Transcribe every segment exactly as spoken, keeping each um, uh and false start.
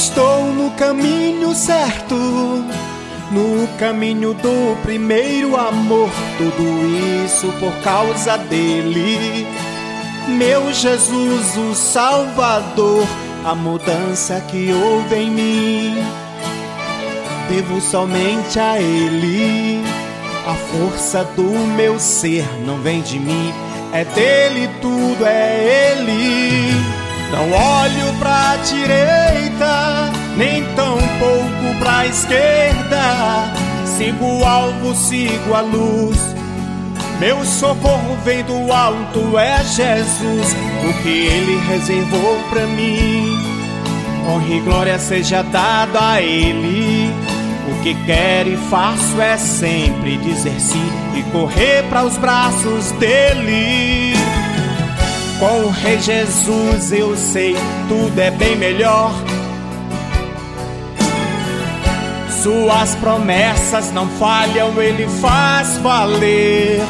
estou no caminho certo, no caminho do primeiro amor. Tudo isso por causa dele, meu Jesus, o Salvador. A mudança que houve em mim, devo somente a ele. A força do meu ser não vem de mim, é dele, tudo é ele. Não olho pra direita, nem tão pouco pra esquerda. Sigo o alvo, sigo a luz. Meu socorro vem do alto, é Jesus, o que ele reservou pra mim. Honra e glória seja dado a ele. O que quero e faço é sempre dizer sim e correr para os braços dele. Com o Rei Jesus eu sei, tudo é bem melhor. Suas promessas não falham, ele faz valer.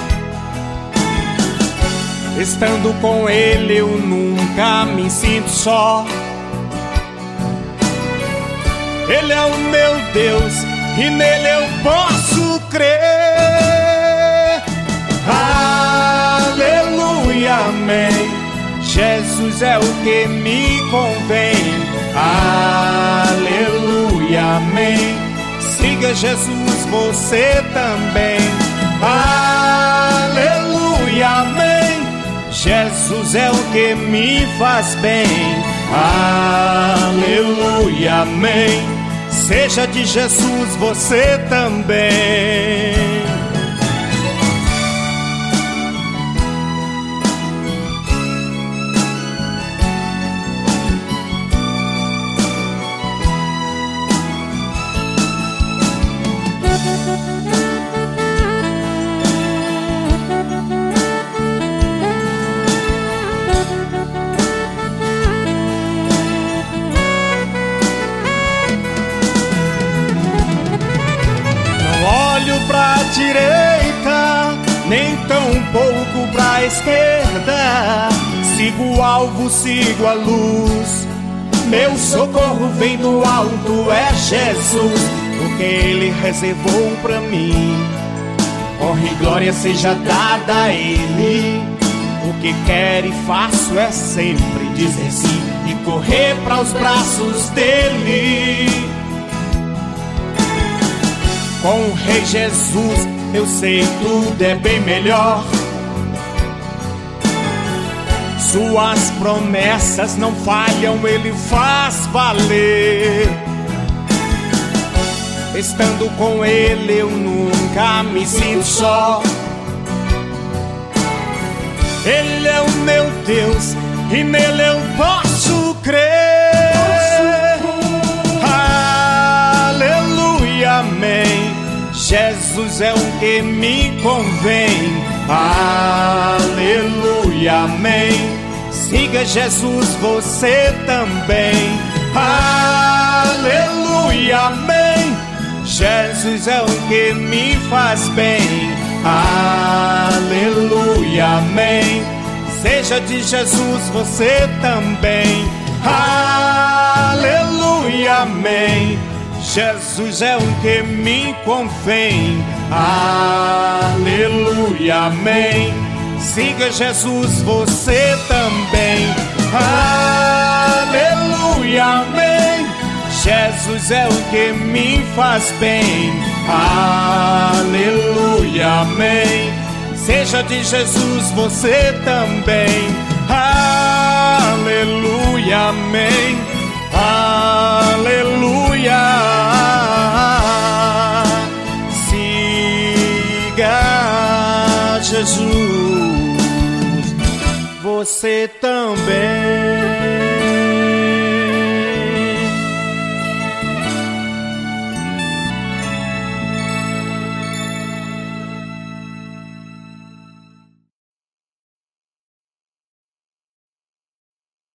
Estando com ele eu nunca me sinto só. Ele é o meu Deus e nele eu posso crer. Aleluia, amém. Jesus é o que me convém. Aleluia, amém. Siga Jesus, você também. Aleluia, amém. Jesus é o que me faz bem. Aleluia, amém. Seja de Jesus você também. Pra direita, nem tão pouco pra esquerda. Sigo o alvo, sigo a luz. Meu socorro vem do alto, é Jesus, o que ele reservou pra mim. Honra e glória seja dada a ele. O que quero e faço é sempre dizer sim e correr para os braços dele. Com o Rei Jesus eu sei, tudo é bem melhor. Suas promessas não falham, ele faz valer. Estando com ele eu nunca me sinto só. Ele é o meu Deus e nele eu posso crer. Aleluia, amém. Jesus é o que me convém. Aleluia, amém. Siga Jesus, você também. Aleluia, amém. Jesus é o que me faz bem. Aleluia, amém. Seja de Jesus você também. Aleluia, amém. Jesus é o que me convém. Aleluia, amém. Siga Jesus, você também. Aleluia, amém. Jesus é o que me faz bem. Aleluia, amém. Seja de Jesus, você também. Aleluia, amém. Aleluia. Siga Jesus, você também.